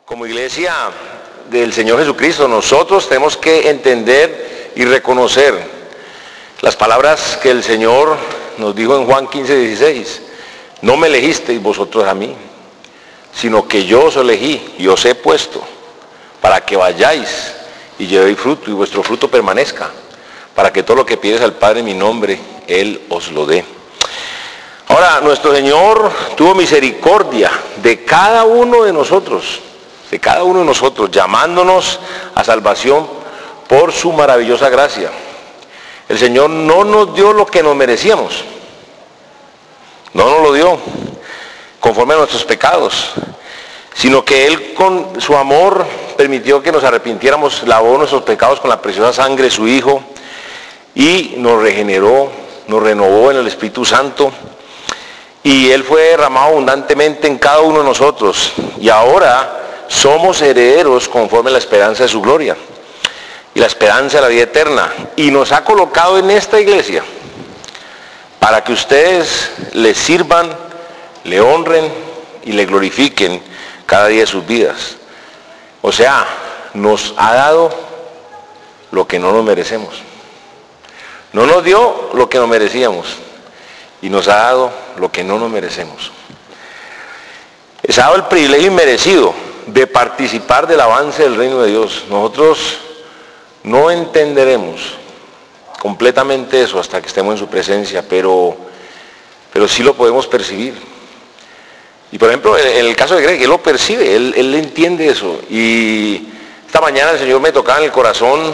Como iglesia del Señor Jesucristo, nosotros tenemos que entender y reconocer las palabras que el Señor nos dijo en Juan 15:16. No me elegisteis vosotros a mí, sino que yo os elegí y os he puesto para que vayáis y llevéis fruto y vuestro fruto permanezca, para que todo lo que pides al Padre en mi nombre, Él os lo dé. Ahora, nuestro Señor tuvo misericordia de cada uno de nosotros, llamándonos a salvación por su maravillosa gracia. El Señor no nos dio lo que nos merecíamos, no nos lo dio conforme a nuestros pecados, sino que Él con su amor permitió que nos arrepintiéramos, lavó nuestros pecados con la preciosa sangre de su Hijo y nos regeneró, nos renovó en el Espíritu Santo, y Él fue derramado abundantemente en cada uno de nosotros, y ahora somos herederos conforme a la esperanza de su gloria y la esperanza de la vida eterna, y nos ha colocado en esta iglesia para que ustedes le sirvan, le honren y le glorifiquen cada día de sus vidas. O sea, nos ha dado lo que no nos merecemos. No nos dio lo que nos merecíamos y nos ha dado lo que no nos merecemos. Les ha dado el privilegio inmerecido de participar del avance del reino de Dios. Nosotros no entenderemos completamente eso hasta que estemos en su presencia, pero sí lo podemos percibir. Y por ejemplo, en el caso de Greg, él lo percibe, él entiende eso. Y esta mañana el Señor me tocaba en el corazón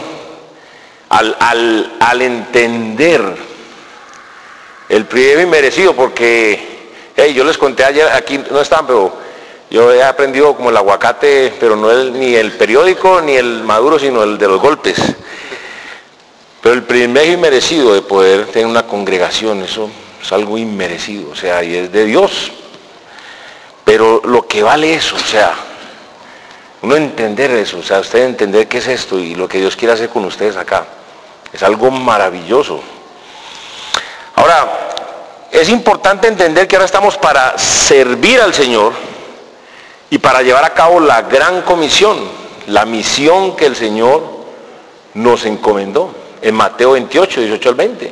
al entender el privilegio inmerecido, porque yo les conté ayer, aquí no están, pero yo he aprendido como el aguacate, pero no ni el periódico ni el maduro, sino el de los golpes. Pero el privilegio inmerecido de poder tener una congregación, eso es algo inmerecido, o sea, y es de Dios. Pero lo que vale eso, o sea, uno entender eso, o sea, usted entender qué es esto y lo que Dios quiere hacer con ustedes acá, es algo maravilloso. Ahora, es importante entender que ahora estamos para servir al Señor y para llevar a cabo la gran comisión, la misión que el Señor nos encomendó en Mateo 28, 18 al 20.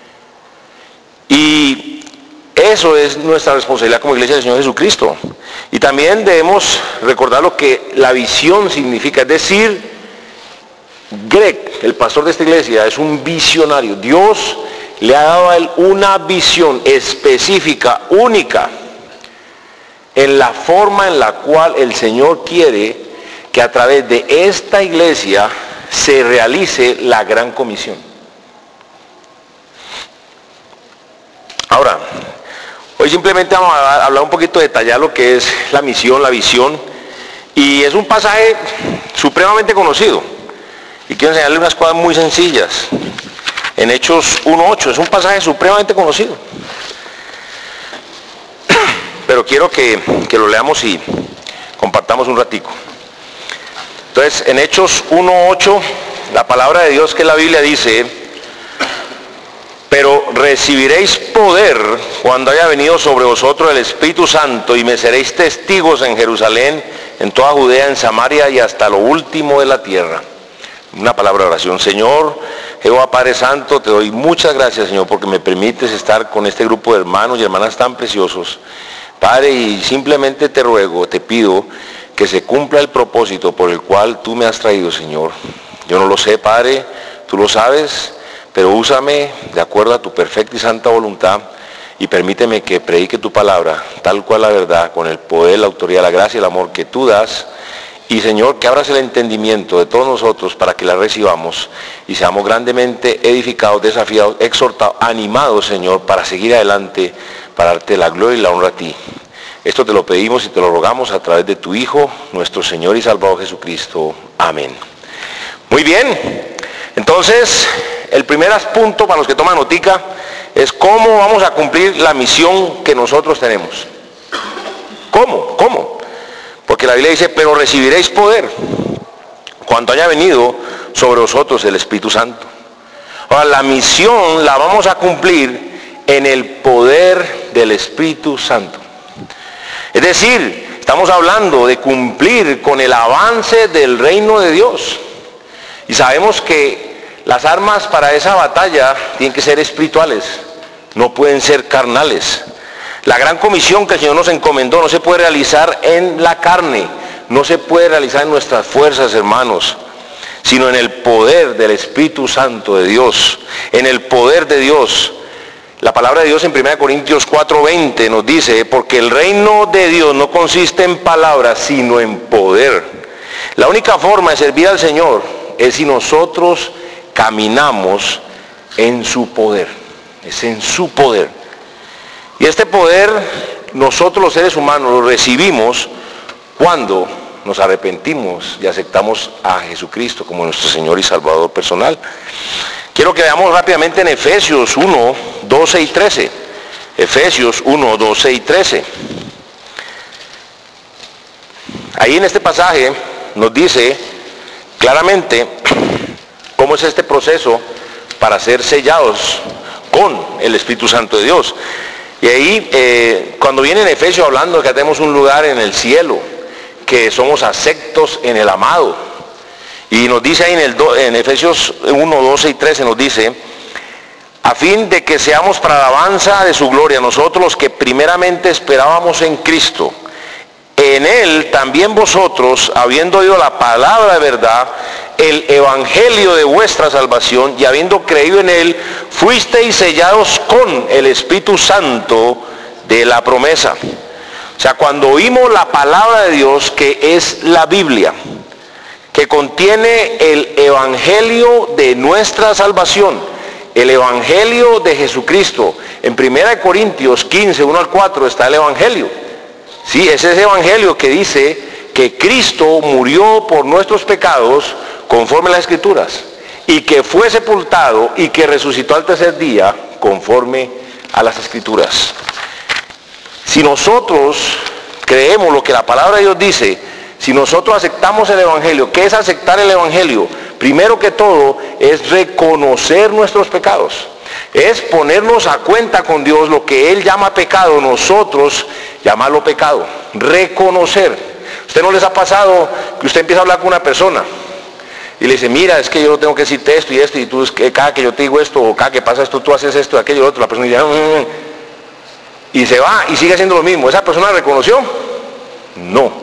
Y eso es nuestra responsabilidad como iglesia del Señor Jesucristo. Y también debemos recordar lo que la visión significa, es decir, Greg, el pastor de esta iglesia, es un visionario. Dios le ha dado a él una visión específica, única, en la forma en la cual el Señor quiere que a través de esta iglesia se realice la gran comisión. Ahora, hoy simplemente vamos a hablar un poquito, detallar lo que es la misión, la visión, y es un pasaje supremamente conocido, y quiero enseñarle unas cosas muy sencillas. En Hechos 1:8, es un pasaje supremamente conocido, pero quiero que lo leamos y compartamos un ratico. Entonces, en Hechos 1:8, la palabra de Dios, que es la Biblia, dice: pero recibiréis poder cuando haya venido sobre vosotros el Espíritu Santo, y me seréis testigos en Jerusalén, en toda Judea, en Samaria y hasta lo último de la tierra. Una palabra de oración. Señor Jehová Padre Santo, te doy muchas gracias, Señor, porque me permites estar con este grupo de hermanos y hermanas tan preciosos, Padre, y simplemente te ruego, te pido que se cumpla el propósito por el cual tú me has traído, Señor. Yo no lo sé, Padre, tú lo sabes, pero úsame de acuerdo a tu perfecta y santa voluntad, y permíteme que predique tu palabra, tal cual la verdad, con el poder, la autoridad, la gracia y el amor que tú das. Y Señor, que abras el entendimiento de todos nosotros para que la recibamos y seamos grandemente edificados, desafiados, exhortados, animados, Señor, para seguir adelante, para darte la gloria y la honra a ti. Esto te lo pedimos y te lo rogamos a través de tu Hijo, nuestro Señor y Salvador Jesucristo. Amén. Muy bien, entonces el primer punto para los que toman notica es cómo vamos a cumplir la misión que nosotros tenemos. ¿Cómo? Porque la Biblia dice: pero recibiréis poder cuando haya venido sobre vosotros el Espíritu Santo. Ahora, la misión la vamos a cumplir en el poder del Espíritu Santo. Es decir, estamos hablando de cumplir con el avance del reino de Dios. Y sabemos que las armas para esa batalla tienen que ser espirituales, no pueden ser carnales. La gran comisión que el Señor nos encomendó no se puede realizar en la carne, no se puede realizar en nuestras fuerzas, hermanos, sino en el poder del Espíritu Santo de Dios, en el poder de Dios. La palabra de Dios en 1 Corintios 4:20 nos dice, porque el reino de Dios no consiste en palabras, sino en poder. La única forma de servir al Señor es si nosotros caminamos en su poder, es en su poder. Y este poder nosotros los seres humanos lo recibimos cuando nos arrepentimos y aceptamos a Jesucristo como nuestro Señor y Salvador personal. Quiero que veamos rápidamente en Efesios 1, 12 y 13. Efesios 1, 12 y 13. Ahí en este pasaje nos dice claramente cómo es este proceso para ser sellados con el Espíritu Santo de Dios. Y ahí, cuando viene en Efesios hablando de que tenemos un lugar en el cielo, que somos aceptos en el amado, y nos dice ahí en Efesios 1, 12 y 13, nos dice, a fin de que seamos para la alabanza de su gloria, nosotros los que primeramente esperábamos en Cristo. En Él también vosotros, habiendo oído la palabra de verdad, el evangelio de vuestra salvación, y habiendo creído en Él, fuisteis sellados con el Espíritu Santo de la promesa. O sea, cuando oímos la palabra de Dios, que es la Biblia, que contiene el evangelio de nuestra salvación, el evangelio de Jesucristo. En 1 Corintios 15, 1 al 4 está el evangelio. Sí, es ese evangelio que dice que Cristo murió por nuestros pecados conforme a las Escrituras, y que fue sepultado y que resucitó al tercer día conforme a las Escrituras. Si nosotros creemos lo que la palabra de Dios dice, si nosotros aceptamos el evangelio, ¿qué es aceptar el evangelio? Primero que todo es reconocer nuestros pecados, es ponernos a cuenta con Dios. Lo que Él llama pecado, nosotros llamarlo pecado, reconocer. ¿Usted no les ha pasado que usted empieza a hablar con una persona y le dice, mira, es que yo tengo que decirte esto y esto, y tú, cada que yo te digo esto, o cada que pasa esto, tú haces esto, aquello, otro? La persona dice, y se va y sigue haciendo lo mismo. ¿Esa persona reconoció? No.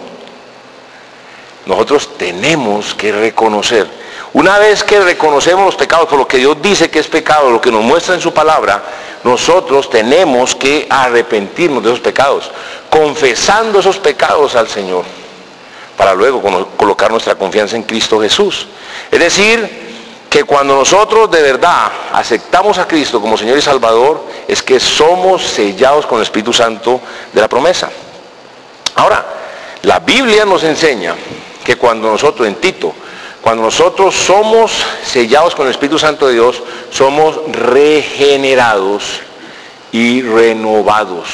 Nosotros tenemos que reconocer. Una vez que reconocemos los pecados por lo que Dios dice que es pecado, lo que nos muestra en su palabra, nosotros tenemos que arrepentirnos de esos pecados, confesando esos pecados al Señor, para luego colocar nuestra confianza en Cristo Jesús. Es decir, que cuando nosotros de verdad aceptamos a Cristo como Señor y Salvador, es que somos sellados con el Espíritu Santo de la promesa. Ahora, la Biblia nos enseña que cuando nosotros, en Tito, cuando nosotros somos sellados con el Espíritu Santo de Dios, somos regenerados y renovados.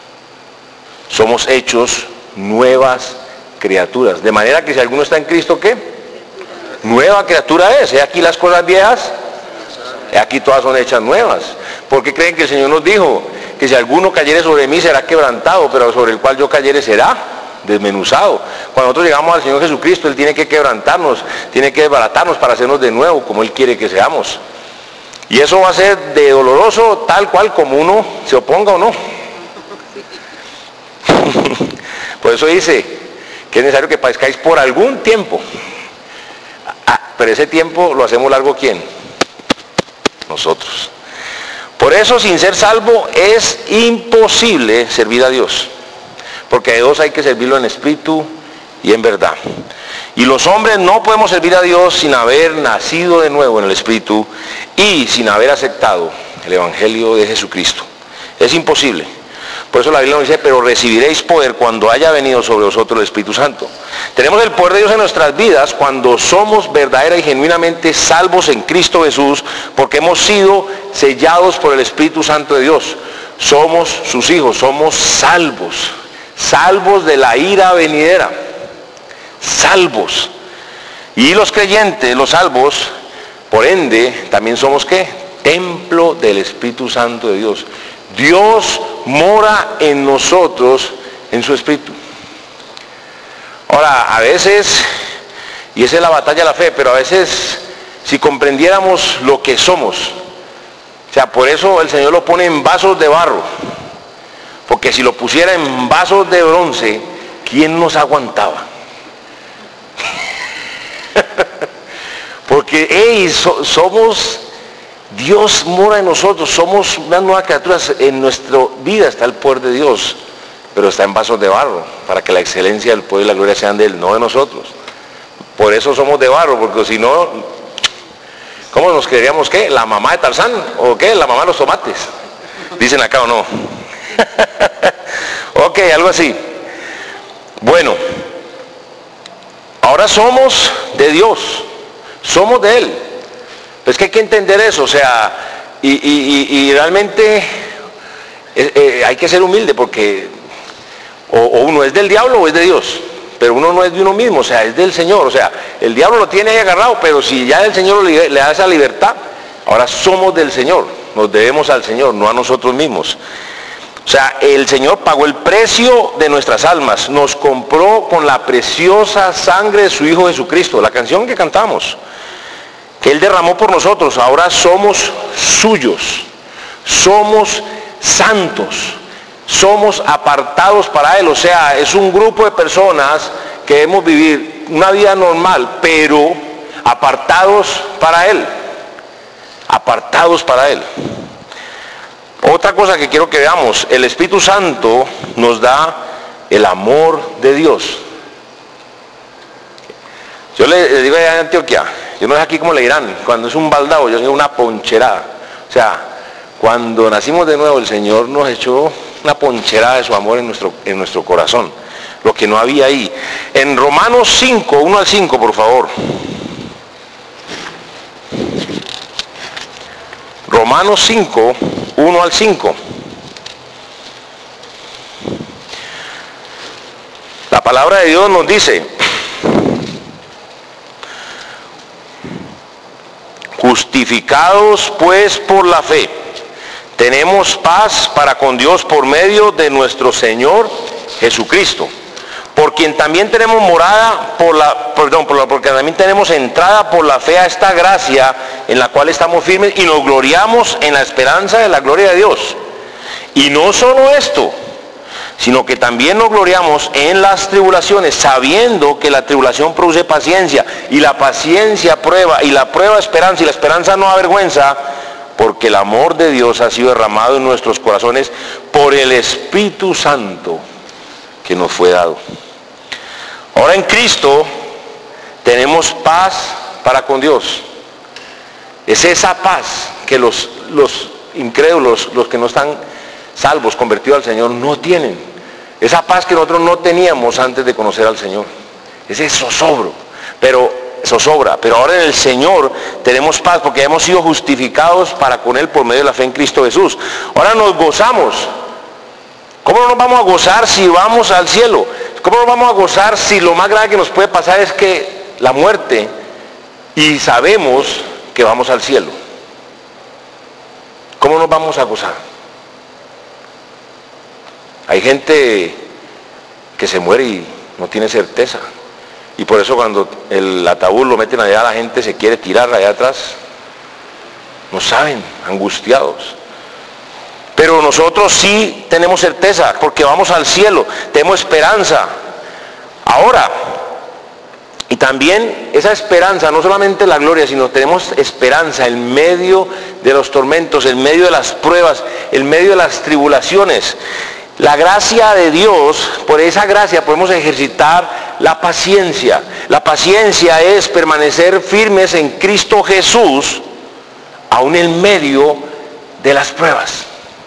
Somos hechos nuevas criaturas. De manera que si alguno está en Cristo, ¿qué? Nueva criatura es. ¿He aquí las cosas viejas? ¿He aquí todas son hechas nuevas? ¿Por qué creen que el Señor nos dijo que si alguno cayere sobre mí será quebrantado, pero sobre el cual yo cayere será desmenuzado? Cuando nosotros llegamos al Señor Jesucristo, Él tiene que quebrantarnos, tiene que desbaratarnos para hacernos de nuevo como Él quiere que seamos. Y eso va a ser de doloroso tal cual como uno se oponga o no. Por eso dice que es necesario que padezcáis por algún tiempo. Pero ese tiempo lo hacemos largo, ¿quién? Nosotros. Por eso, sin ser salvo, es imposible servir a Dios. Porque de dos hay que servirlo en espíritu y en verdad. Y los hombres no podemos servir a Dios sin haber nacido de nuevo en el espíritu y sin haber aceptado el evangelio de Jesucristo. Es imposible. Por eso la Biblia nos dice, pero recibiréis poder cuando haya venido sobre vosotros el Espíritu Santo. Tenemos el poder de Dios en nuestras vidas cuando somos verdadera y genuinamente salvos en Cristo Jesús, porque hemos sido sellados por el Espíritu Santo de Dios. Somos sus hijos, somos salvos. Salvos de la ira venidera. Salvos. Y los creyentes, los salvos, por ende, también somos ¿qué? Templo del Espíritu Santo de Dios. Dios mora en nosotros en su Espíritu. Ahora, a veces, y esa es la batalla de la fe, pero a veces, si comprendiéramos lo que somos, o sea, por eso el Señor lo pone en vasos de barro, porque si lo pusiera en vasos de bronce, ¿quién nos aguantaba? Porque, somos, Dios mora en nosotros, somos unas nuevas criaturas, en nuestra vida está el poder de Dios, pero está en vasos de barro, para que la excelencia, el poder y la gloria sean de Él, no de nosotros. Por eso somos de barro, porque si no, ¿cómo nos creeríamos qué? ¿La mamá de Tarzán? ¿O qué? ¿La mamá de los tomates? Dicen acá o no. Ok, algo así. Bueno, ahora somos de Dios, somos de Él. Es que hay que entender eso, o sea, y realmente hay que ser humilde, porque o uno es del diablo o es de Dios, pero uno no es de uno mismo, o sea, es del Señor. O sea, el diablo lo tiene ahí agarrado, pero si ya el Señor le da esa libertad, ahora somos del Señor, nos debemos al Señor, no a nosotros mismos. O sea, el Señor pagó el precio de nuestras almas, nos compró con la preciosa sangre de su Hijo Jesucristo, la canción que cantamos, que Él derramó por nosotros. Ahora somos suyos, somos santos, somos apartados para Él. O sea, es un grupo de personas que debemos vivir una vida normal, pero apartados para Él, apartados para Él. Otra cosa que quiero que veamos, el Espíritu Santo nos da el amor de Dios. Yo le digo allá en Antioquia, yo no sé aquí cómo le dirán, cuando es un baldado, yo digo una poncherada. O sea, cuando nacimos de nuevo, el Señor nos echó una poncherada de su amor en nuestro corazón, lo que no había ahí. En Romanos 5, 1 al 5, por favor. Romanos 5, 1 al 5. La palabra de Dios nos dice: justificados pues por la fe, tenemos paz para con Dios por medio de nuestro Señor Jesucristo, por quien también tenemos porque también tenemos entrada por la fe a esta gracia en la cual estamos firmes y nos gloriamos en la esperanza de la gloria de Dios. Y no solo esto, sino que también nos gloriamos en las tribulaciones, sabiendo que la tribulación produce paciencia, y la paciencia prueba, y la prueba esperanza, y la esperanza no avergüenza, porque el amor de Dios ha sido derramado en nuestros corazones por el Espíritu Santo que nos fue dado. Ahora en Cristo tenemos paz para con Dios. Es esa paz que los incrédulos, los que no están salvos, convertidos al Señor, no tienen. Esa paz que nosotros no teníamos antes de conocer al Señor. Ese zozobra, pero ahora en el Señor tenemos paz porque hemos sido justificados para con Él por medio de la fe en Cristo Jesús. Ahora nos gozamos. ¿Cómo no nos vamos a gozar si vamos al cielo? ¿Cómo nos vamos a gozar si lo más grave que nos puede pasar es que la muerte, y sabemos que vamos al cielo? ¿Cómo nos vamos a gozar? Hay gente que se muere y no tiene certeza, y por eso cuando el ataúd lo meten allá, la gente se quiere tirar allá atrás. No saben, angustiados. Pero nosotros sí tenemos certeza, porque vamos al cielo, tenemos esperanza. Ahora, y también esa esperanza, no solamente la gloria, sino tenemos esperanza en medio de los tormentos, en medio de las pruebas, en medio de las tribulaciones. La gracia de Dios, por esa gracia podemos ejercitar la paciencia. La paciencia es permanecer firmes en Cristo Jesús, aún en medio de las pruebas.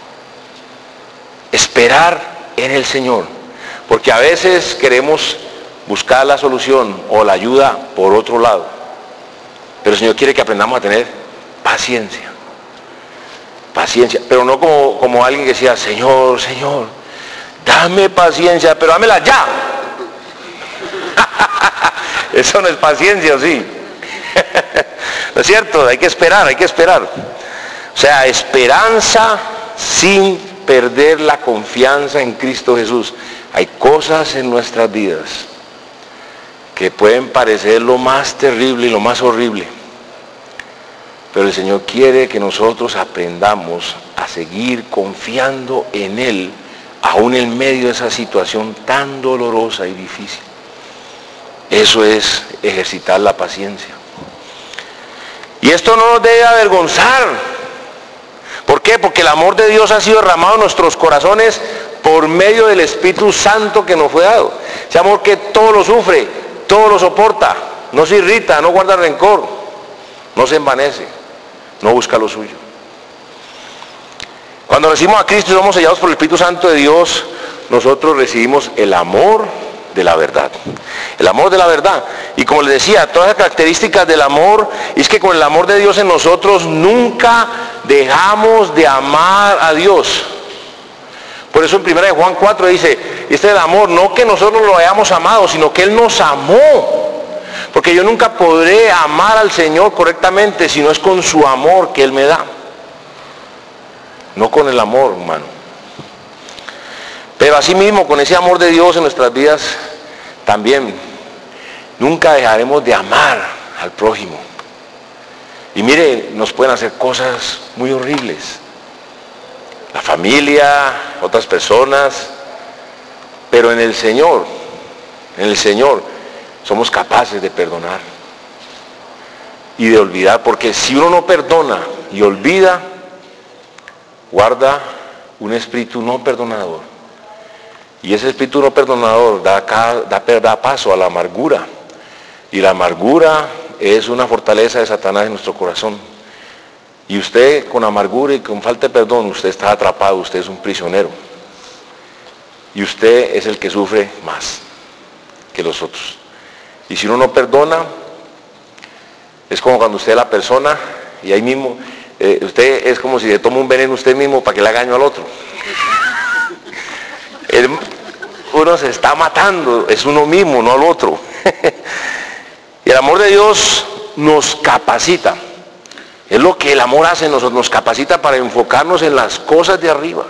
Esperar en el Señor, porque a veces queremos buscar la solución o la ayuda por otro lado, pero el Señor quiere que aprendamos a tener paciencia, pero no como alguien que decía: Señor, dame paciencia, pero dámela ya. Eso no es paciencia, ¿sí? ¿No es cierto? Hay que esperar. O sea, esperanza sin perder la confianza en Cristo Jesús. Hay cosas en nuestras vidas que pueden parecer lo más terrible y lo más horrible. Pero el Señor quiere que nosotros aprendamos a seguir confiando en Él, aún en medio de esa situación tan dolorosa y difícil. Eso es ejercitar la paciencia. Y esto no nos debe avergonzar. ¿Por qué? Porque el amor de Dios ha sido derramado en nuestros corazones por medio del Espíritu Santo que nos fue dado. Ese amor que todo lo sufre, todo lo soporta, no se irrita, no guarda rencor, no se envanece, no busca lo suyo. Cuando recibimos a Cristo y somos sellados por el Espíritu Santo de Dios, nosotros recibimos el amor de la verdad. El amor de la verdad. Y como les decía, todas las características del amor es que con el amor de Dios en nosotros nunca dejamos de amar a Dios. Por eso en 1 Juan 4 dice, este es el amor, no que nosotros lo hayamos amado, sino que Él nos amó. Porque yo nunca podré amar al Señor correctamente si no es con su amor que Él me da. No con el amor humano. Pero asimismo, con ese amor de Dios en nuestras vidas, también nunca dejaremos de amar al prójimo. Y mire, nos pueden hacer cosas muy horribles. La familia, otras personas, pero en el Señor, somos capaces de perdonar y de olvidar, porque si uno no perdona y olvida, guarda un espíritu no perdonador. Y ese espíritu no perdonador da paso a la amargura. Y la amargura es una fortaleza de Satanás en nuestro corazón. Y usted con amargura y con falta de perdón, usted está atrapado, usted es un prisionero. Y usted es el que sufre más que los otros. Y si uno no perdona, es como cuando usted es la persona y ahí mismo, usted es como si le toma un veneno usted mismo para que le haga daño al otro. Uno se está matando, es uno mismo, no al otro. Y el amor de Dios nos capacita. Es lo que el amor hace en nosotros, nos capacita para enfocarnos en las cosas de arriba.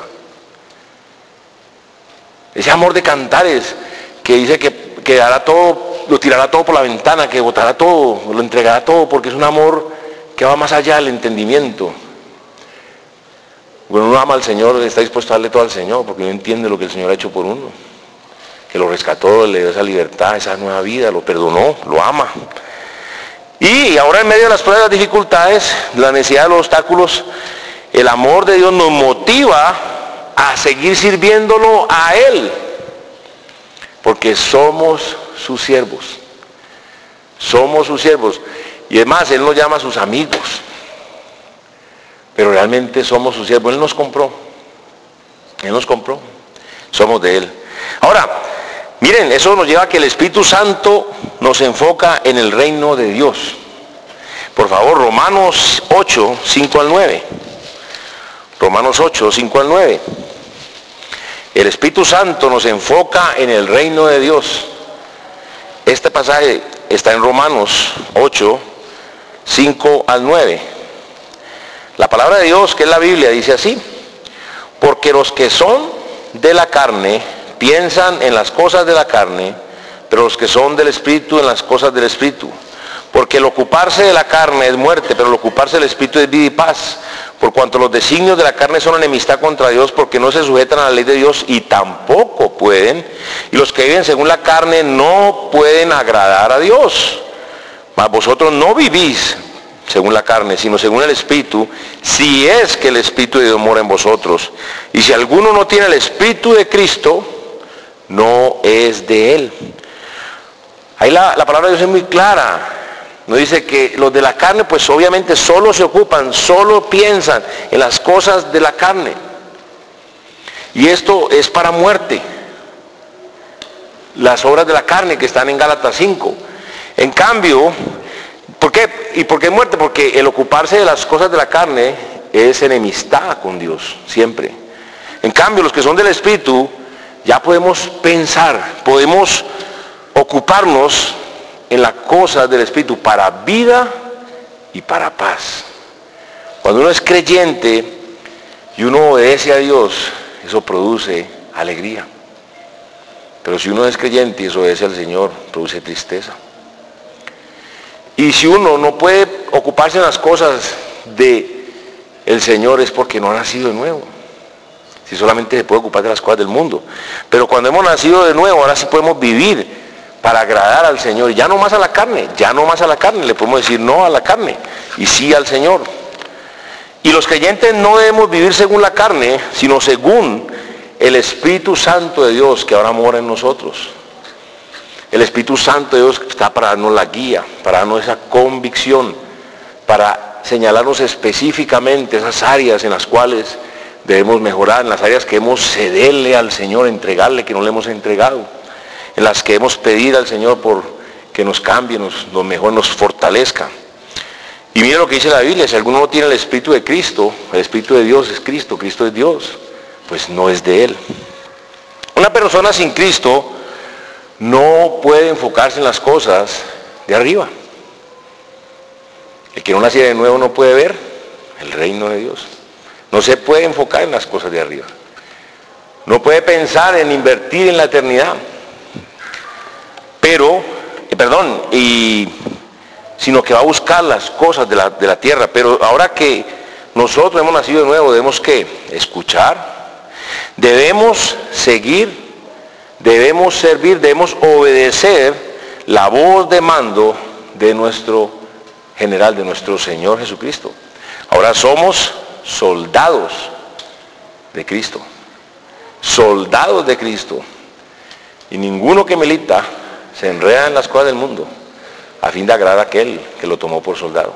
Ese amor de Cantares que dice que dará todo, lo tirará todo por la ventana, que botará todo, lo entregará todo, porque es un amor que va más allá del entendimiento. Cuando uno ama al Señor, está dispuesto a darle todo al Señor, porque uno entiende lo que el Señor ha hecho por uno. Que lo rescató, le dio esa libertad, esa nueva vida, lo perdonó, lo ama. Y ahora en medio de las pruebas, las dificultades, la necesidad de los obstáculos, el amor de Dios nos motiva a seguir sirviéndolo a Él. Porque somos sus siervos. Somos sus siervos. Y además, Él nos llama a sus amigos. Pero realmente somos sus siervos. Él nos compró. Él nos compró. Somos de Él. Ahora, miren, eso nos lleva a que el Espíritu Santo nos enfoca en el reino de Dios. Por favor, Romanos 8, 5 al 9. Romanos 8, 5 al 9. El Espíritu Santo nos enfoca en el reino de Dios. Este pasaje está en Romanos 8, 5 al 9. La palabra de Dios, que es la Biblia, dice así: porque los que son de la carne piensan en las cosas de la carne, pero los que son del Espíritu en las cosas del Espíritu. Porque el ocuparse de la carne es muerte, pero el ocuparse del Espíritu es vida y paz. Por cuanto los designios de la carne son enemistad contra Dios, porque no se sujetan a la ley de Dios y tampoco pueden. Y los que viven según la carne no pueden agradar a Dios. Mas vosotros no vivís según la carne, sino según el Espíritu, si es que el Espíritu de Dios mora en vosotros. Y si alguno no tiene el Espíritu de Cristo, no es de Él. Ahí la palabra de Dios es muy clara. Nos dice que los de la carne pues obviamente solo se ocupan, solo piensan en las cosas de la carne. Y esto es para muerte. Las obras de la carne que están en Gálatas 5. En cambio, ¿por qué? ¿Y por qué muerte? Porque el ocuparse de las cosas de la carne es enemistad con Dios, siempre. En cambio, los que son del Espíritu, ya podemos pensar, podemos ocuparnos en las cosas del Espíritu para vida y para paz. Cuando uno es creyente y uno obedece a Dios, eso produce alegría. Pero si uno es creyente y desobedece al Señor, produce tristeza. Y si uno no puede ocuparse en las cosas del Señor es porque no ha nacido de nuevo. Si solamente se puede ocupar de las cosas del mundo. Pero cuando hemos nacido de nuevo, ahora sí podemos vivir para agradar al Señor. Ya no más a la carne, ya no más a la carne. Le podemos decir no a la carne y sí al Señor. Y los creyentes no debemos vivir según la carne, sino según el Espíritu Santo de Dios que ahora mora en nosotros. El Espíritu Santo de Dios está para darnos la guía, para darnos esa convicción, para señalarnos específicamente esas áreas en las cuales debemos mejorar, en las áreas que debemos cederle al Señor, entregarle que no le hemos entregado, en las que debemos pedir al Señor por que nos cambie, nos mejor, nos fortalezca. Y mire lo que dice la Biblia: si alguno no tiene el Espíritu de Cristo, el Espíritu de Dios es Cristo, Cristo es Dios, pues no es de Él. Una persona sin Cristo no puede enfocarse en las cosas de arriba. El que no naciera de nuevo no puede ver el reino de Dios. No se puede enfocar en las cosas de arriba. No puede pensar en invertir en la eternidad. Sino que va a buscar las cosas de la tierra. Pero ahora que nosotros hemos nacido de nuevo, debemos ¿qué? Escuchar. Debemos seguir. Debemos servir, debemos obedecer la voz de mando de nuestro general, de nuestro Señor Jesucristo. Ahora somos soldados de Cristo. Soldados de Cristo. Y ninguno que milita se enreda en las cosas del mundo a fin de agradar a aquel que lo tomó por soldado.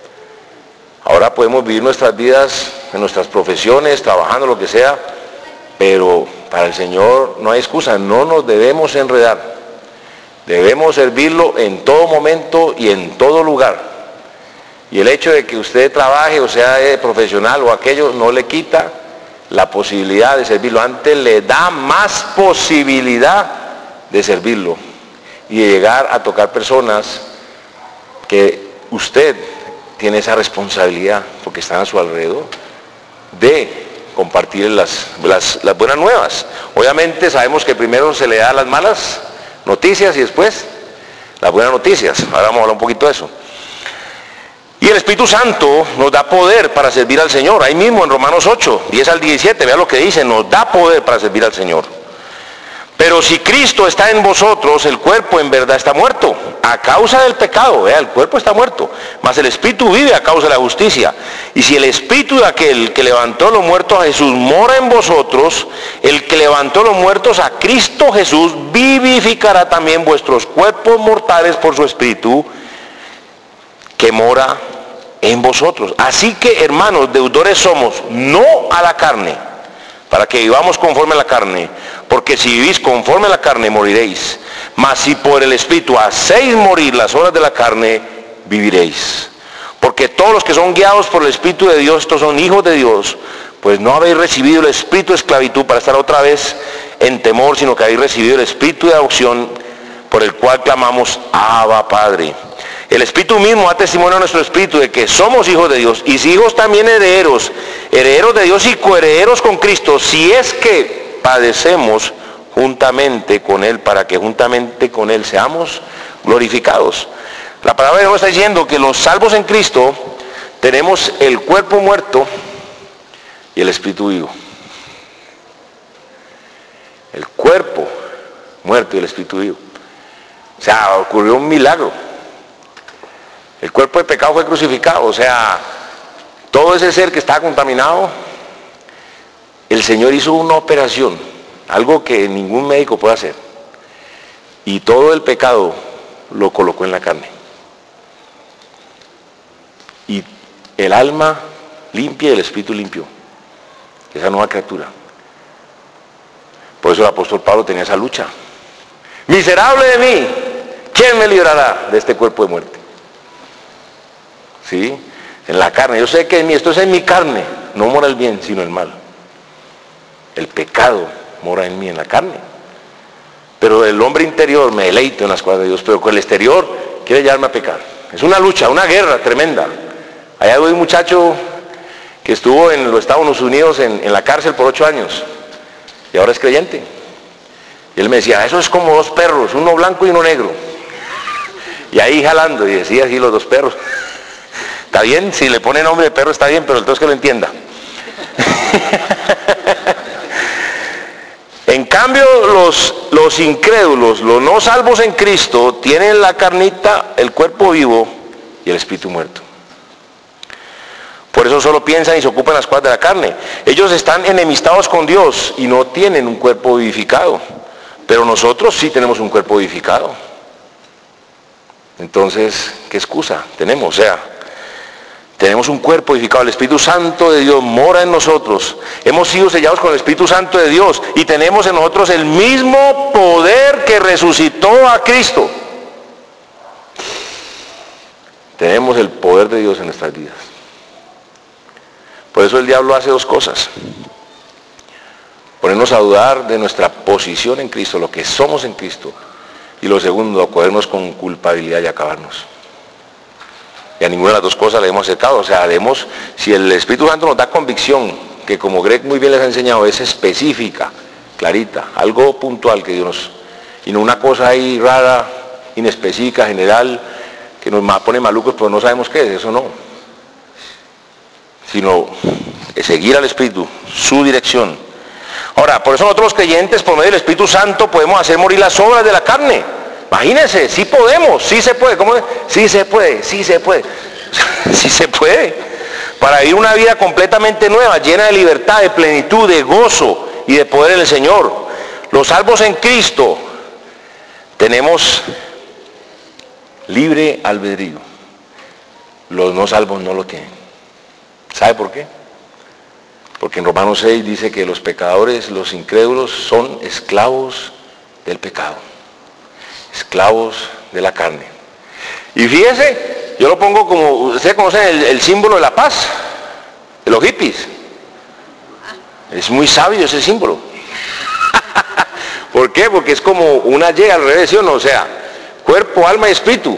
Ahora podemos vivir nuestras vidas en nuestras profesiones, trabajando lo que sea, pero para el Señor no hay excusa, no nos debemos enredar. Debemos servirlo en todo momento y en todo lugar. Y el hecho de que usted trabaje o sea profesional o aquello no le quita la posibilidad de servirlo. Antes le da más posibilidad de servirlo y de llegar a tocar personas que usted tiene esa responsabilidad porque están a su alrededor de compartir las buenas nuevas. Obviamente sabemos que primero se le da las malas noticias y después las buenas noticias. Ahora vamos a hablar un poquito de eso. Y el Espíritu Santo nos da poder para servir al Señor. Ahí mismo en Romanos 8, 10 al 17, vea lo que dice: nos da poder para servir al Señor. Pero si Cristo está en vosotros, el cuerpo en verdad está muerto a causa del pecado. Vea, el cuerpo está muerto, mas el Espíritu vive a causa de la justicia. Y si el Espíritu de aquel que levantó los muertos a Jesús mora en vosotros, el que levantó los muertos a Cristo Jesús vivificará también vuestros cuerpos mortales por su Espíritu que mora en vosotros. Así que, hermanos, deudores somos, no a la carne, para que vivamos conforme a la carne, porque si vivís conforme a la carne moriréis, mas si por el Espíritu hacéis morir las obras de la carne, viviréis. Porque todos los que son guiados por el Espíritu de Dios, estos son hijos de Dios, pues no habéis recibido el espíritu de esclavitud para estar otra vez en temor, sino que habéis recibido el espíritu de adopción, por el cual clamamos: Abba, Padre. El Espíritu mismo da testimonio a nuestro espíritu de que somos hijos de Dios, y si hijos también herederos, herederos de Dios y coherederos con Cristo, si es que padecemos juntamente con Él, para que juntamente con Él seamos glorificados. La palabra de Dios está diciendo que los salvos en Cristo tenemos el cuerpo muerto y el espíritu vivo. El cuerpo muerto y el espíritu vivo. O sea, ocurrió un milagro. El cuerpo de pecado fue crucificado. O sea, todo ese ser que estaba contaminado, el Señor hizo una operación, algo que ningún médico puede hacer. Y todo el pecado lo colocó en la carne. Y el alma limpia y el espíritu limpio. Esa nueva criatura. Por eso el apóstol Pablo tenía esa lucha. Miserable de mí, ¿quién me librará de este cuerpo de muerte? ¿Sí? En la carne. Yo sé que en mí, esto es en mi carne, no mora el bien, sino el mal. El pecado mora en mí, en la carne. Pero el hombre interior me deleita en las cosas de Dios, pero con el exterior quiere llevarme a pecar. Es una lucha, una guerra tremenda. Allá hay un muchacho que estuvo en los Estados Unidos en la cárcel por 8 años y ahora es creyente. Y él me decía, eso es como dos perros, uno blanco y uno negro. Y ahí jalando, y decía así los dos perros. Está bien, si le pone nombre de perro está bien, pero entonces que lo entienda. En cambio, los incrédulos, los no salvos en Cristo, tienen la carnita, el cuerpo vivo y el espíritu muerto. Por eso solo piensan y se ocupan las cosas de la carne. Ellos están enemistados con Dios y no tienen un cuerpo vivificado. Pero nosotros sí tenemos un cuerpo vivificado. Entonces, ¿qué excusa tenemos? O sea, tenemos un cuerpo vivificado. El Espíritu Santo de Dios mora en nosotros. Hemos sido sellados con el Espíritu Santo de Dios y tenemos en nosotros el mismo poder que resucitó a Cristo. Tenemos el poder de Dios en nuestras vidas. Por eso el diablo hace dos cosas. Ponernos a dudar de nuestra posición en Cristo, lo que somos en Cristo. Y lo segundo, acogernos con culpabilidad y acabarnos. Y a ninguna de las dos cosas le hemos acercado. O sea, si el Espíritu Santo nos da convicción, que como Greg muy bien les ha enseñado, es específica, clarita, algo puntual que Dios nos... Y no una cosa ahí rara, inespecífica, general, que nos pone malucos, pero no sabemos qué es, eso no. Sino seguir al Espíritu, su dirección. Ahora, por eso nosotros los creyentes, por medio del Espíritu Santo, podemos hacer morir las obras de la carne. Imagínense, sí podemos, sí se puede. ¿Cómo es? Sí se puede, sí se puede. Sí se puede. Para vivir una vida completamente nueva, llena de libertad, de plenitud, de gozo y de poder en el Señor. Los salvos en Cristo tenemos libre albedrío. Los no salvos no lo tienen. ¿Sabe por qué? Porque en Romanos 6 dice que los pecadores, los incrédulos, son esclavos del pecado. Esclavos de la carne. Y fíjese, yo lo pongo como, ustedes conocen el símbolo de la paz, de los hippies. Es muy sabio ese símbolo. ¿Por qué? Porque es como una Y al revés, ¿sí o no? O sea, cuerpo, alma y espíritu.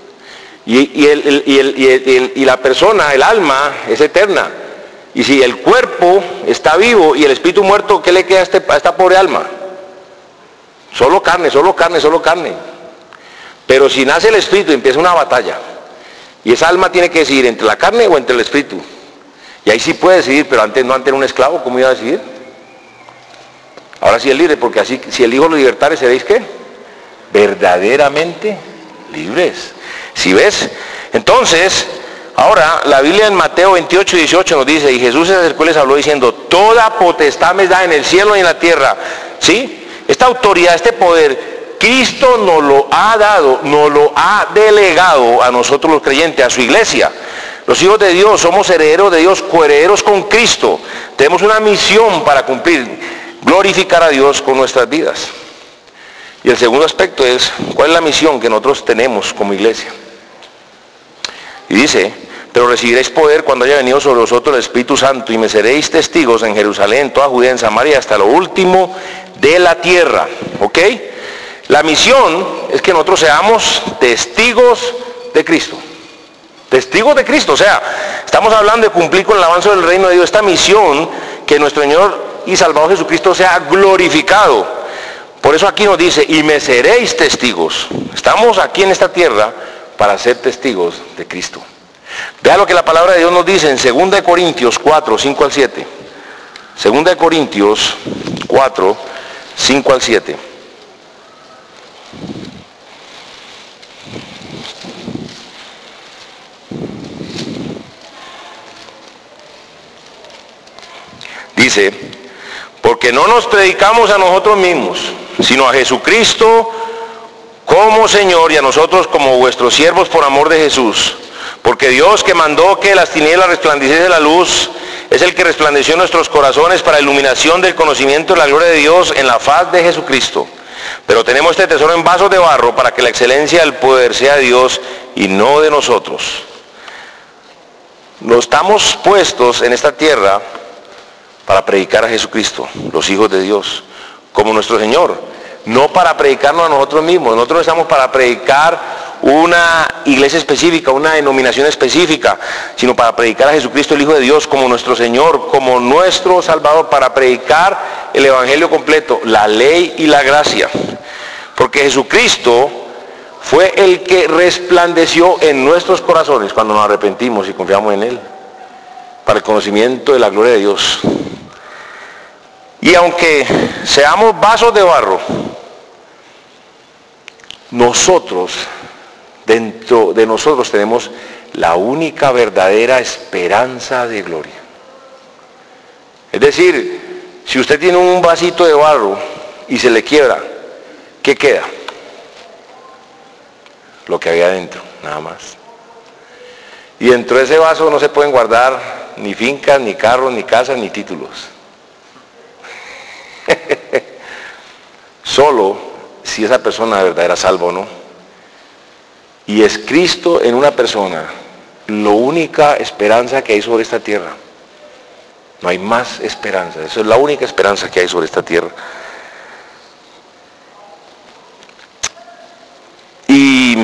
Y la persona, el alma, es eterna. Y si el cuerpo está vivo y el espíritu muerto, ¿qué le queda a esta pobre alma? Solo carne, solo carne, solo carne. Pero si nace el espíritu empieza una batalla. Y esa alma tiene que decidir entre la carne o entre el espíritu. Y ahí sí puede decidir, pero antes no, antes era un esclavo, ¿cómo iba a decidir? Ahora sí es libre, porque así, si el Hijo lo libertare, ¿seréis qué? Verdaderamente libres. ¿Sí ves? Entonces, ahora la Biblia en Mateo 28, 18 nos dice, y Jesús se acercó y les habló diciendo, toda potestad me da en el cielo y en la tierra. ¿Sí? Esta autoridad, este poder, Cristo nos lo ha dado, nos lo ha delegado a nosotros los creyentes, a su iglesia. Los hijos de Dios somos herederos de Dios, coherederos con Cristo. Tenemos una misión para cumplir, glorificar a Dios con nuestras vidas. Y el segundo aspecto es, ¿cuál es la misión que nosotros tenemos como iglesia? Y dice, pero recibiréis poder cuando haya venido sobre vosotros el Espíritu Santo y me seréis testigos en Jerusalén, toda Judea, en Samaria, hasta lo último de la tierra. ¿Ok? La misión es que nosotros seamos testigos de Cristo. Testigos de Cristo, o sea, estamos hablando de cumplir con el avance del reino de Dios, esta misión, que nuestro Señor y Salvador Jesucristo sea glorificado. Por eso aquí nos dice, y me seréis testigos. Estamos aquí en esta tierra para ser testigos de Cristo. Vea lo que la palabra de Dios nos dice en 2 Corintios 4, 5 al 7. 2 Corintios 4, 5 al 7. Dice, porque no nos predicamos a nosotros mismos, sino a Jesucristo como Señor y a nosotros como vuestros siervos por amor de Jesús. Porque Dios, que mandó que las tinieblas resplandeciese la luz, es el que resplandeció en nuestros corazones para iluminación del conocimiento de la gloria de Dios en la faz de Jesucristo. Pero tenemos este tesoro en vasos de barro para que la excelencia del poder sea de Dios y no de nosotros. No estamos puestos en esta tierra para predicar a Jesucristo, los hijos de Dios, como nuestro Señor. No para predicarnos a nosotros mismos. Nosotros estamos para predicar una iglesia específica, una denominación específica, sino para predicar a Jesucristo, el Hijo de Dios, como nuestro Señor, como nuestro Salvador, para predicar el Evangelio completo, la ley y la gracia. Porque Jesucristo fue el que resplandeció en nuestros corazones cuando nos arrepentimos y confiamos en Él, para el conocimiento de la gloria de Dios. Y aunque seamos vasos de barro, nosotros, dentro de nosotros tenemos la única verdadera esperanza de gloria. Es decir, si usted tiene un vasito de barro y se le quiebra, ¿qué queda? Lo que había dentro, nada más. Y dentro de ese vaso no se pueden guardar ni fincas, ni carros, ni casas, ni títulos. Solo si esa persona de verdad era salva o no. Y es Cristo en una persona la única esperanza que hay sobre esta tierra. No hay más esperanza. Eso es la única esperanza que hay sobre esta tierra. Y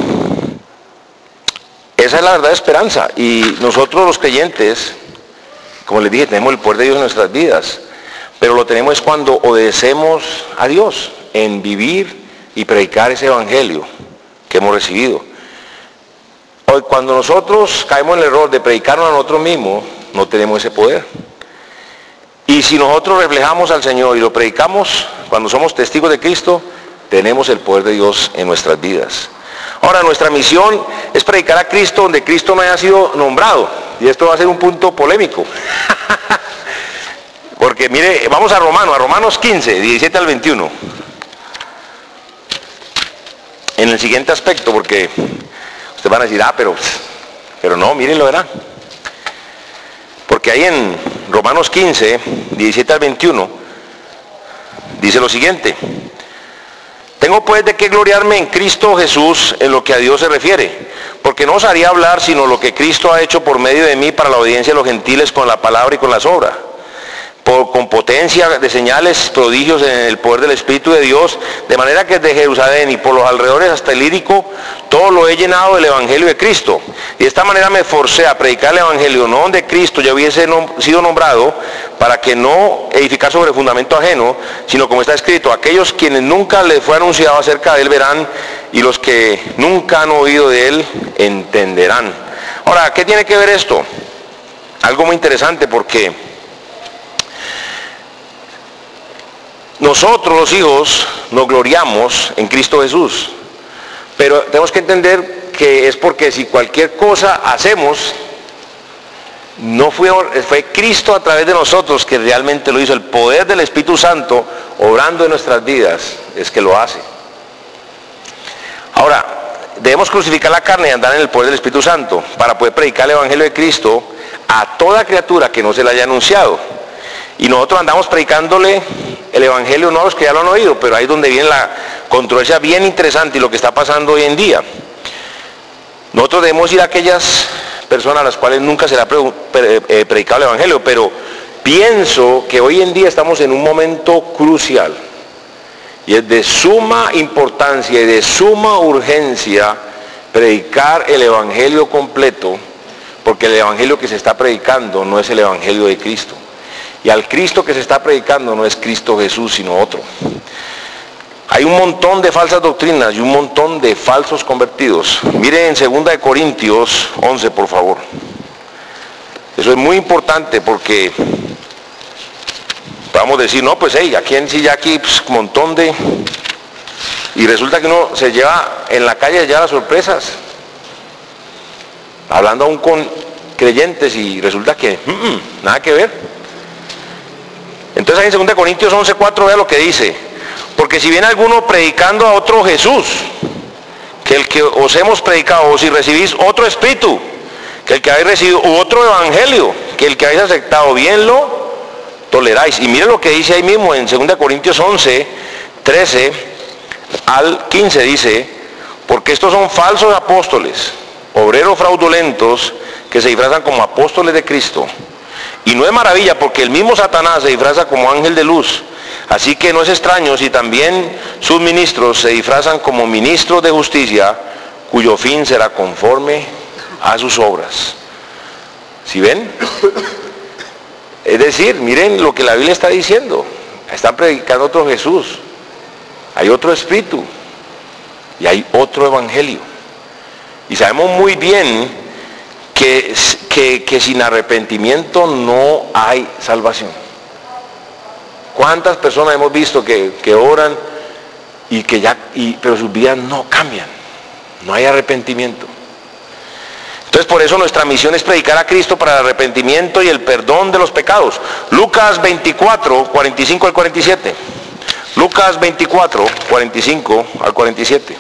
esa es la verdadera esperanza. Y nosotros los creyentes, como les dije, tenemos el poder de Dios en nuestras vidas. Pero lo tenemos cuando obedecemos a Dios en vivir y predicar ese evangelio que hemos recibido. Hoy, cuando nosotros caemos en el error de predicarnos a nosotros mismos, no tenemos ese poder. Y si nosotros reflejamos al Señor y lo predicamos, cuando somos testigos de Cristo, tenemos el poder de Dios en nuestras vidas. Ahora, nuestra misión es predicar a Cristo donde Cristo no haya sido nombrado. Y esto va a ser un punto polémico. Porque mire, vamos a Romanos 15, 17 al 21. En el siguiente aspecto, porque ustedes van a decir, pero no, mírenlo, ¿verdad? Porque ahí en Romanos 15, 17 al 21, dice lo siguiente: tengo pues de qué gloriarme en Cristo Jesús en lo que a Dios se refiere, porque no osaría hablar sino lo que Cristo ha hecho por medio de mí para la obediencia de los gentiles con la palabra y con las obras. Con potencia de señales, prodigios en el poder del Espíritu de Dios, de manera que desde Jerusalén y por los alrededores hasta el Ilírico, todo lo he llenado del Evangelio de Cristo. Y de esta manera me forcé a predicar el Evangelio, no donde Cristo ya hubiese sido nombrado, para que no edificar sobre fundamento ajeno, sino como está escrito, aquellos quienes nunca les fue anunciado acerca de él verán, y los que nunca han oído de él entenderán. Ahora, ¿qué tiene que ver esto? Algo muy interesante, porque nosotros los hijos nos gloriamos en Cristo Jesús, pero tenemos que entender que es porque si cualquier cosa hacemos, no fue Cristo a través de nosotros que realmente lo hizo. El poder del Espíritu Santo obrando en nuestras vidas es que lo hace. Ahora, debemos crucificar la carne y andar en el poder del Espíritu Santo para poder predicar el Evangelio de Cristo a toda criatura que no se le haya anunciado. Y nosotros andamos predicándole el Evangelio no a los que ya lo han oído, pero ahí es donde viene la controversia bien interesante y lo que está pasando hoy en día. Nosotros debemos ir a aquellas personas a las cuales nunca se le ha predicado el Evangelio, pero pienso que hoy en día estamos en un momento crucial y es de suma importancia y de suma urgencia predicar el Evangelio completo, porque el Evangelio que se está predicando no es el Evangelio de Cristo. Y al Cristo que se está predicando no es Cristo Jesús, sino otro. Hay un montón de falsas doctrinas y un montón de falsos convertidos. Miren en 2 Corintios 11, por favor. Eso es muy importante porque vamos a decir, no, pues aquí un montón de... Y resulta que uno se lleva, en la calle ya las sorpresas. Hablando aún con creyentes y resulta que nada que ver. Entonces ahí en 2 Corintios 11:4 vea lo que dice: porque si viene alguno predicando a otro Jesús, que el que os hemos predicado, o si recibís otro espíritu, que el que habéis recibido, u otro evangelio, que el que habéis aceptado, bien lo toleráis. Y mire lo que dice ahí mismo en 2 Corintios 11:13 al 15, dice: porque estos son falsos apóstoles, obreros fraudulentos, que se disfrazan como apóstoles de Cristo. Y no es maravilla, porque el mismo Satanás se disfraza como ángel de luz. Así que no es extraño si también sus ministros se disfrazan como ministros de justicia, cuyo fin será conforme a sus obras. ¿Sí ven? Es decir, miren lo que la Biblia está diciendo. Están predicando otro Jesús. Hay otro espíritu. Y hay otro evangelio. Y sabemos muy bien que sin arrepentimiento no hay salvación. ¿Cuántas personas hemos visto que oran pero sus vidas no cambian? No hay arrepentimiento. Entonces por eso nuestra misión es predicar a Cristo para el arrepentimiento y el perdón de los pecados. Lucas 24, 45 al 47. Lucas 24, 45 al 47.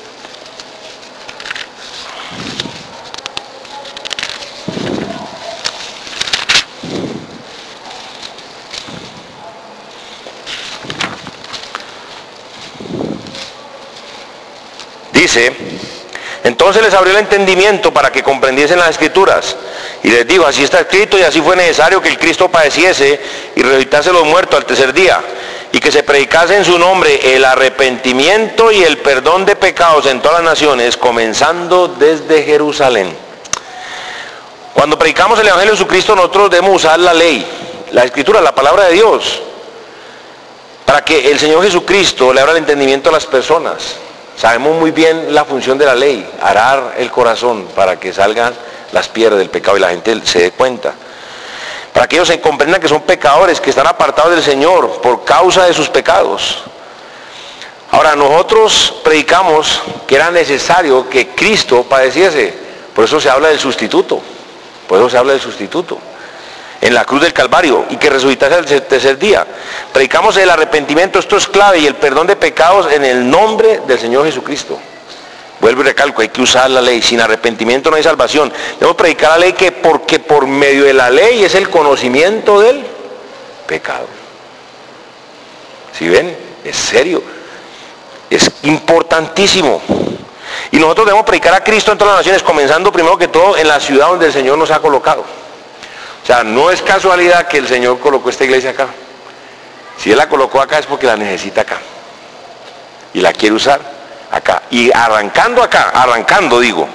Dice: entonces les abrió el entendimiento para que comprendiesen las Escrituras. Y les dijo: así está escrito, y así fue necesario que el Cristo padeciese y resucitase los muertos al tercer día, y que se predicase en su nombre el arrepentimiento y el perdón de pecados en todas las naciones, comenzando desde Jerusalén. Cuando predicamos el Evangelio de Jesucristo, nosotros debemos usar la ley, la Escritura, la palabra de Dios, para que el Señor Jesucristo le abra el entendimiento a las personas. Sabemos muy bien la función de la ley: arar el corazón para que salgan las piedras del pecado y la gente se dé cuenta. Para que ellos se comprendan que son pecadores, que están apartados del Señor por causa de sus pecados. Ahora, nosotros predicamos que era necesario que Cristo padeciese. Por eso se habla del sustituto. Por eso se habla del sustituto en la cruz del Calvario, y que resucitase al tercer día. Predicamos el arrepentimiento, esto es clave, y el perdón de pecados en el nombre del Señor Jesucristo. Vuelvo y recalco, hay que usar la ley. Sin arrepentimiento no hay salvación. Debemos predicar la ley porque por medio de la ley es el conocimiento del pecado. ¿Sí ven? Es serio. Es importantísimo. Y nosotros debemos predicar a Cristo en todas las naciones, comenzando primero que todo en la ciudad donde el Señor nos ha colocado. O sea, no es casualidad que el Señor colocó esta iglesia acá. Si Él la colocó acá es porque la necesita acá. Y la quiere usar acá. Y arrancando digo.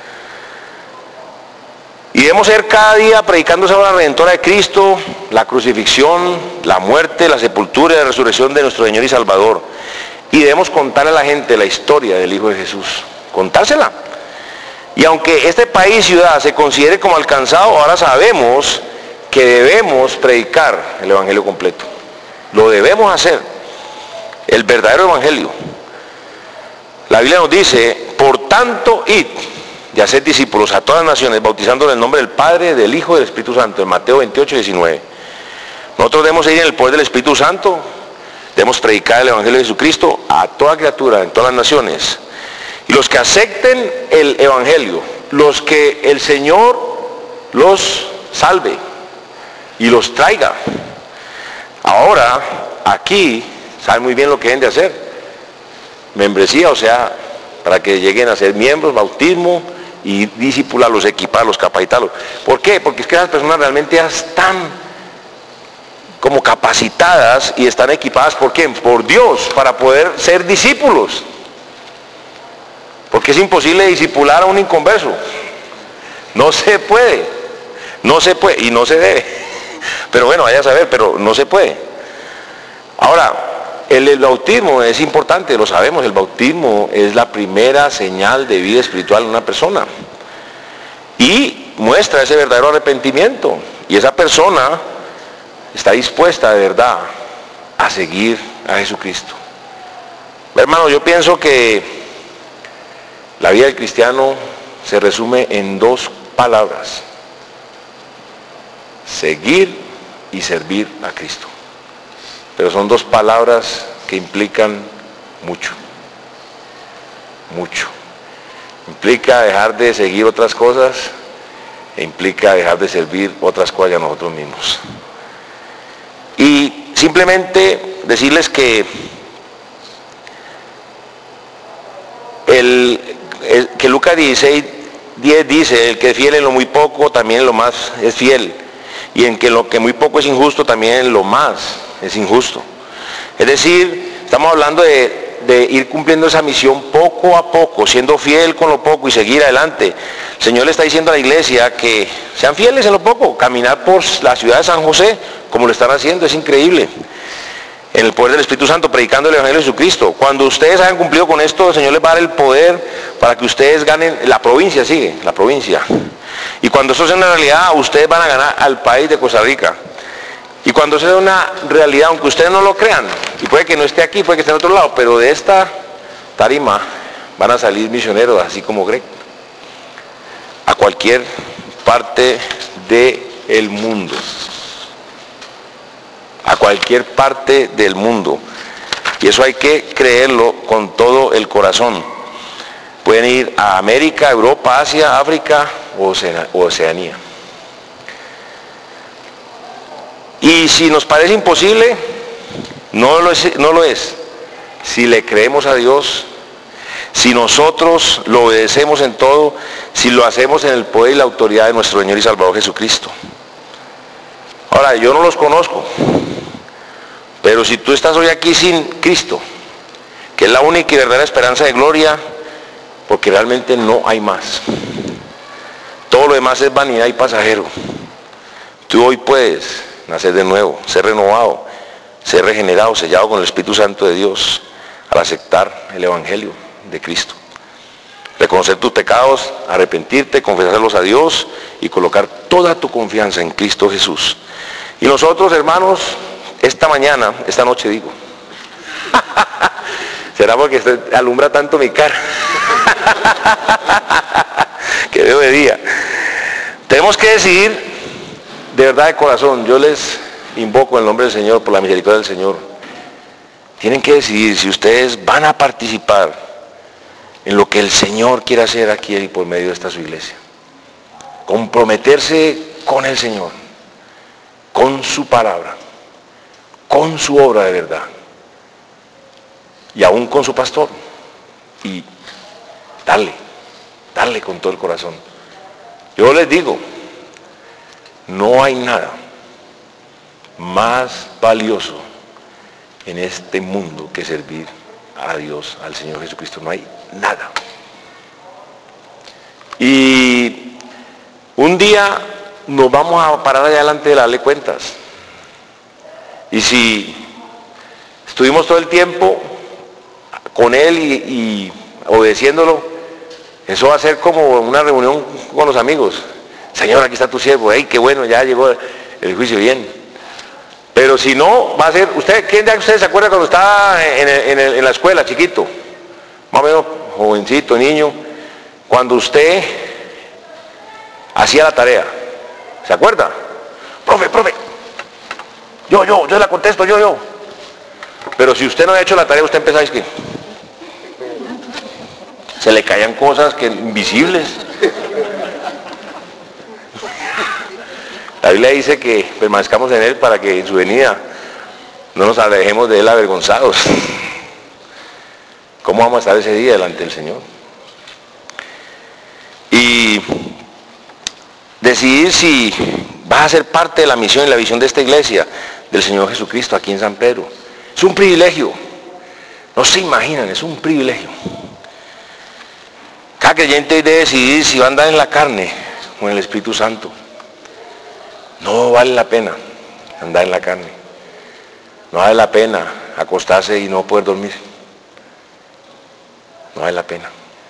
Y debemos ser cada día predicando esa obra redentora de Cristo, la crucifixión, la muerte, la sepultura y la resurrección de nuestro Señor y Salvador. Y debemos contarle a la gente la historia del Hijo de Jesús. Contársela. Y aunque este país, ciudad, se considere como alcanzado, ahora sabemos que debemos predicar el Evangelio completo. Lo debemos hacer. El verdadero Evangelio. La Biblia nos dice: por tanto, id y haced discípulos a todas las naciones, bautizándolos en el nombre del Padre, del Hijo y del Espíritu Santo. En Mateo 28, 19. Nosotros debemos ir en el poder del Espíritu Santo. Debemos predicar el Evangelio de Jesucristo a toda criatura, en todas las naciones. Y los que acepten el Evangelio, los que el Señor los salve y los traiga. Ahora, aquí, saben muy bien lo que deben de hacer. Membresía, o sea, para que lleguen a ser miembros, bautismo y discipularlos, equiparlos, capacitarlos. ¿Por qué? Porque es que las personas realmente ya están como capacitadas y están equipadas. ¿Por quién? Por Dios, para poder ser discípulos. Porque es imposible discipular a un inconverso. No se puede y no se debe. Pero bueno, vaya a saber, pero no se puede. Ahora, el bautismo es importante, lo sabemos. El bautismo es la primera señal de vida espiritual de una persona. Y muestra ese verdadero arrepentimiento. Y esa persona está dispuesta de verdad a seguir a Jesucristo. Hermano, yo pienso que la vida del cristiano se resume en dos palabras: seguir y servir a Cristo. Pero son dos palabras que implican mucho. Mucho. Implica dejar de seguir otras cosas e implica dejar de servir otras cosas a nosotros mismos. Y simplemente decirles que Lucas 16:10 dice: el que es fiel en lo muy poco, también en lo más es fiel. Y en que lo que muy poco es injusto, también en lo más es injusto. Es decir, estamos hablando de de ir cumpliendo esa misión poco a poco, siendo fiel con lo poco y seguir adelante. El Señor le está diciendo a la iglesia que sean fieles en lo poco, caminar por la ciudad de San José, como lo están haciendo, es increíble. En el poder del Espíritu Santo, predicando el Evangelio de Jesucristo. Cuando ustedes hayan cumplido con esto, el Señor les va a dar el poder para que ustedes ganen, la provincia sigue, la provincia. Y cuando eso sea una realidad, ustedes van a ganar al país de Costa Rica. Y cuando sea una realidad, aunque ustedes no lo crean, y puede que no esté aquí, puede que esté en otro lado, pero de esta tarima van a salir misioneros, así como Greg, a cualquier parte del mundo. A cualquier parte del mundo. Y eso hay que creerlo con todo el corazón. Pueden ir a América, Europa, Asia, África o Oceanía. Y si nos parece imposible, no lo es. Si le creemos a Dios, si nosotros lo obedecemos en todo, si lo hacemos en el poder y la autoridad de nuestro Señor y Salvador Jesucristo. Ahora, yo no los conozco. Pero si tú estás hoy aquí sin Cristo, que es la única y verdadera esperanza de gloria, porque realmente no hay más. Todo lo demás es vanidad y pasajero. Tú hoy puedes nacer de nuevo, ser renovado, ser regenerado, sellado con el Espíritu Santo de Dios, al aceptar el Evangelio de Cristo. Reconocer tus pecados, arrepentirte, confesarlos a Dios y colocar toda tu confianza en Cristo Jesús. Y nosotros, hermanos, esta noche digo, será porque alumbra tanto mi cara, que veo de día. Tenemos que decidir de verdad de corazón. Yo les invoco en el nombre del Señor, por la misericordia del Señor. Tienen que decidir si ustedes van a participar en lo que el Señor quiere hacer aquí y por medio de esta su iglesia. Comprometerse con el Señor, con su palabra, con su obra de verdad y aún con su pastor, y darle con todo el corazón. Yo les digo, no hay nada más valioso en este mundo que servir a Dios, al Señor Jesucristo. No hay nada. Y un día nos vamos a parar allá delante de darle cuentas. Y si estuvimos todo el tiempo con Él y obedeciéndolo, eso va a ser como una reunión con los amigos. Señor, aquí está tu siervo. ¡Ey, qué bueno! Ya llegó el juicio bien. Pero si no, va a ser... ¿Quién de ustedes se acuerda cuando estaba en la escuela, chiquito? Más o menos, jovencito, niño. Cuando usted hacía la tarea. ¿Se acuerda? Profe. Yo la contesto, yo. Pero si usted no ha hecho la tarea, usted empieza a decir que se le caían cosas que invisibles. La Biblia dice que permanezcamos en Él para que en su venida no nos alejemos de Él avergonzados. ¿Cómo vamos a estar ese día delante del Señor? Y decidir si vas a ser parte de la misión y la visión de esta iglesia del Señor Jesucristo aquí en San Pedro. Es un privilegio. No se imaginan, es un privilegio. Cada creyente debe decidir si va a andar en la carne o en el Espíritu Santo. No vale la pena andar en la carne. No vale la pena acostarse y no poder dormir. No vale la pena.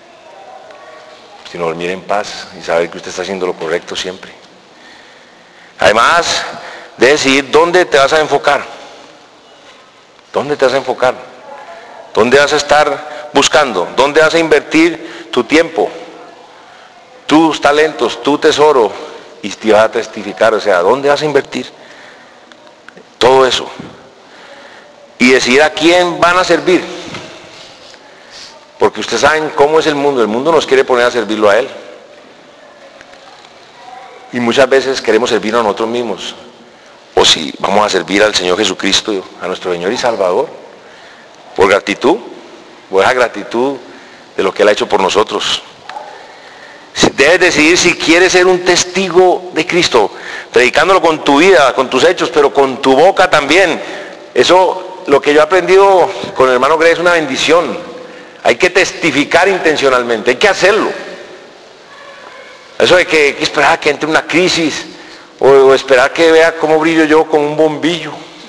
Sino dormir en paz y saber que usted está haciendo lo correcto siempre. Además, de decidir dónde te vas a enfocar. ¿Dónde te vas a enfocar? ¿Dónde vas a estar buscando? ¿Dónde vas a invertir tu tiempo? Tus talentos, tu tesoro, y te vas a testificar. O sea, ¿dónde vas a invertir? Todo eso. Y decidir a quién van a servir. Porque ustedes saben cómo es el mundo. El mundo nos quiere poner a servirlo a Él. Y muchas veces queremos servirnos a nosotros mismos. O si vamos a servir al Señor Jesucristo, a nuestro Señor y Salvador, por gratitud, por esa gratitud de lo que Él ha hecho por nosotros. Debes decidir si quieres ser un testigo de Cristo, predicándolo con tu vida, con tus hechos, pero con tu boca también. Eso lo que yo he aprendido con el hermano Greg es una bendición. Hay que testificar intencionalmente, hay que hacerlo. Eso de que hay que esperar a que entre una crisis o esperar que vea cómo brillo yo con un bombillo.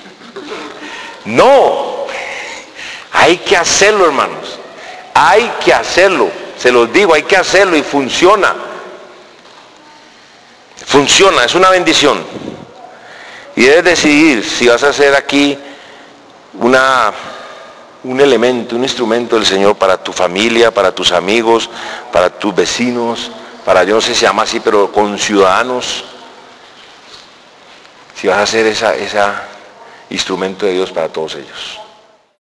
No, hay que hacerlo, hermanos. Hay que hacerlo, se los digo, hay que hacerlo y funciona. Funciona, es una bendición. Y debes decidir si vas a hacer aquí un elemento, un instrumento del Señor para tu familia, para tus amigos, para tus vecinos, para, yo no sé si se llama así, pero con ciudadanos. Si vas a hacer ese instrumento de Dios para todos ellos.